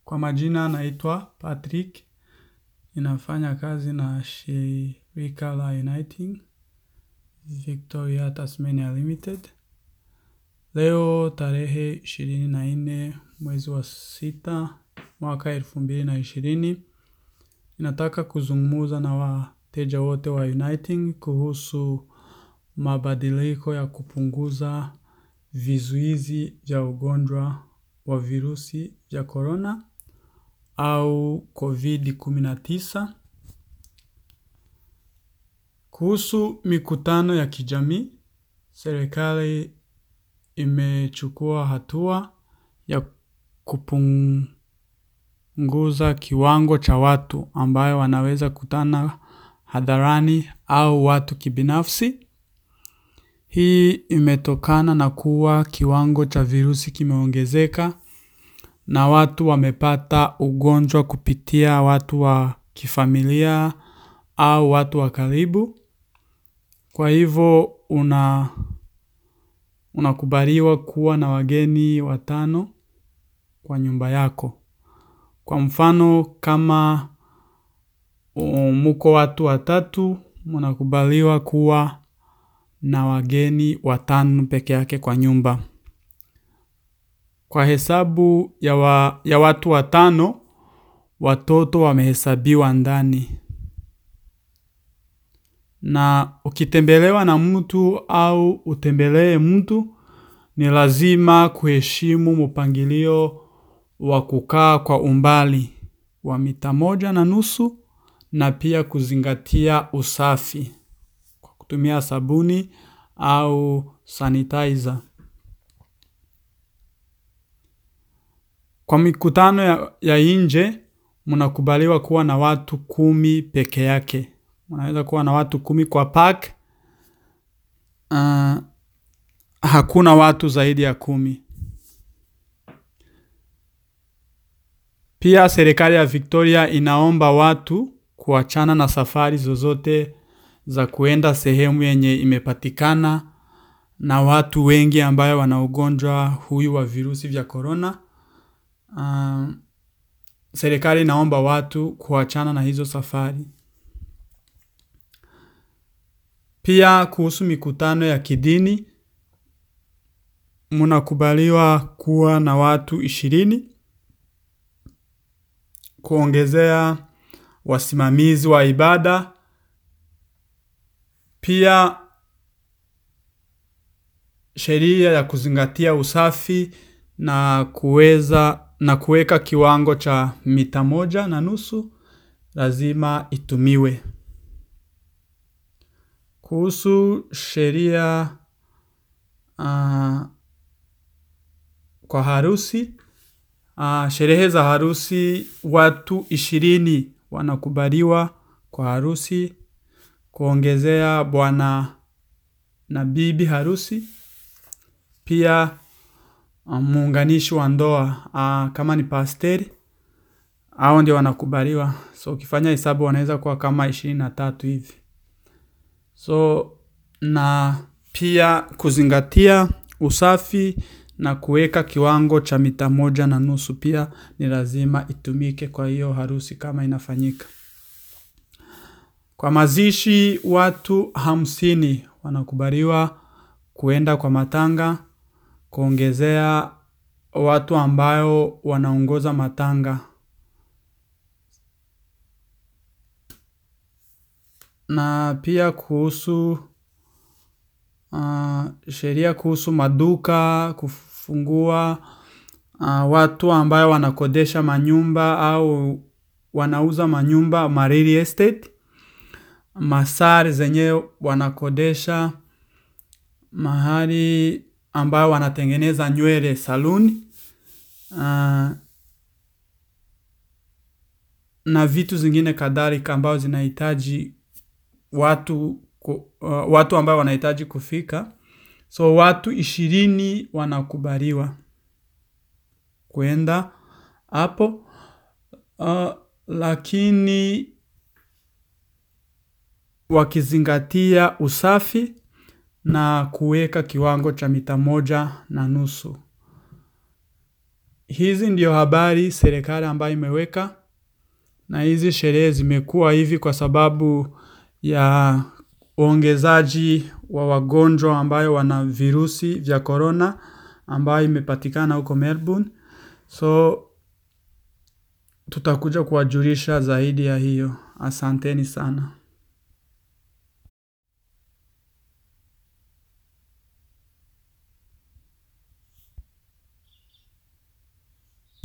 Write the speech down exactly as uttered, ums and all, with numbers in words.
Kwa majina naitwa Patrick, ninafanya kazi na shirika la Uniting, Victoria Tasmania Limited. Leo tarehe ishirini na nne mwezi wa sita mwaka elfu mbili na ishirini. Ninataka kuzungumza na wateja wote wa Uniting kuhusu mabadiliko ya kupunguza vizuizi vya ugonjwa wa virusi vya corona au covid kumi na tisa. Kuhusu mikutano ya kijamii, serikali imechukua hatua ya kupunguza kiwango cha watu ambayo wanaweza kutana hadharani au watu kibinafsi. Hii imetokana na kuwa kiwango cha virusi kimeongezeka na watu wamepata ugonjwa kupitia watu wa kifamilia au watu wa karibu. Kwa hivyo una unakubaliwa kuwa na wageni watano kwa nyumba yako. Kwa mfano kama mko watu watatu, mnakubaliwa kuwa na wageni watano peke yake kwa nyumba. Kwa hesabu ya, wa, ya watu watano, watoto wamehesabiwa ndani. Na ukitembelewa na mtu au utembelee mtu, ni lazima kuheshimu mpangilio wa kukaa kwa umbali wa mita moja na nusu na pia kuzingatia usafi kwa kutumia sabuni au sanitizer. Kwa mikutano ya, ya nje, mnakubaliwa kuwa na watu kumi peke yake. Mnaweza kuwa na watu kumi kwa park. Uh, hakuna watu zaidi ya kumi. Pia serikali ya Victoria inaomba watu kuachana na safari zozote za kuenda sehemu yenye imepatikana na watu wengi ambayo wana ugonjwa huyu wa virusi vya corona. Uh, serikali inaomba watu kuachana na hizo safari. Pia kuhusu mikutano ya kidini, mnakubaliwa kuwa na watu ishirini, kuongezea wasimamizi wa ibada. Pia sheria ya kuzingatia usafi na kuweza na kuweka kiwango cha mita moja na nusu lazima itumiwe. Kuhusu sheria uh, kwa harusi, uh, sherehe za harusi watu ishirini wanakubaliwa kwa harusi, kuongezea bwana na bibi harusi. Pia uh, muunganishi wa ndoa uh, kama ni pasteri, hao ndio wanakubaliwa. So ukifanya hesabu wanaweza kuwa kama ishirini na tatu hivi. So na pia kuzingatia usafi na kuweka kiwango cha mita moja na nusu pia ni lazima itumike kwa hiyo harusi kama inafanyika. Kwa mazishi watu hamsini wanakubaliwa kuenda kwa matanga, kuongezea watu ambayo wanaongoza matanga. Na pia kuhusu uh, sheria kuhusu maduka, kufungua uh, watu ambayo wanakodesha manyumba au wanauza manyumba, ma real estate, masari zenye wanakodesha, mahali ambayo wanatengeneza nywele saluni, uh, na vitu zingine kadhalika ambayo zinahitaji watu uh, watu ambao wanahitaji kufika. So watu ishirini wanakubaliwa kwenda hapo. Uh, lakini wakizingatia usafi na kuweka kiwango cha mita moja na nusu. hizi ndio habari serikali ambayo imeweka, na hizi sherehe zimekuwa hivi kwa sababu ya uongezaji wa wagonjwa ambayo wana virusi vya corona ambayo imepatikana huko Melbourne. So tutakuja kuwajulisha zaidi ya hiyo. Asanteni sana.